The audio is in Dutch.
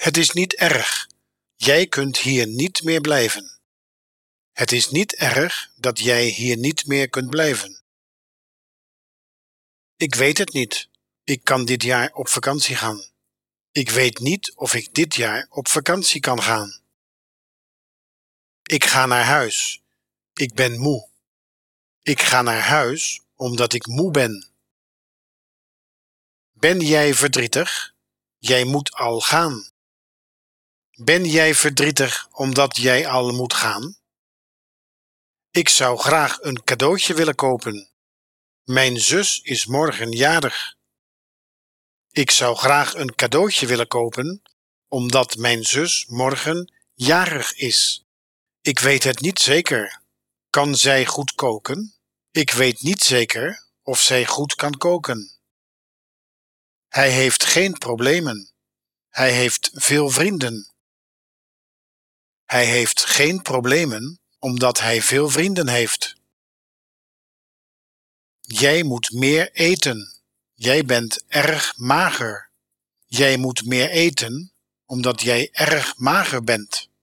Het is niet erg. Jij kunt hier niet meer blijven. Het is niet erg dat jij hier niet meer kunt blijven. Ik weet het niet. Ik kan dit jaar op vakantie gaan. Ik weet niet of ik dit jaar op vakantie kan gaan. Ik ga naar huis. Ik ben moe. Ik ga naar huis omdat ik moe ben. Ben jij verdrietig? Jij moet al gaan. Ben jij verdrietig omdat jij al moet gaan? Ik zou graag een cadeautje willen kopen. Mijn zus is morgen jarig. Ik zou graag een cadeautje willen kopen, omdat mijn zus morgen jarig is. Ik weet het niet zeker. Kan zij goed koken? Ik weet niet zeker of zij goed kan koken. Hij heeft geen problemen. Hij heeft veel vrienden. Hij heeft geen problemen, omdat hij veel vrienden heeft. Jij moet meer eten. Jij bent erg mager. Jij moet meer eten, omdat jij erg mager bent.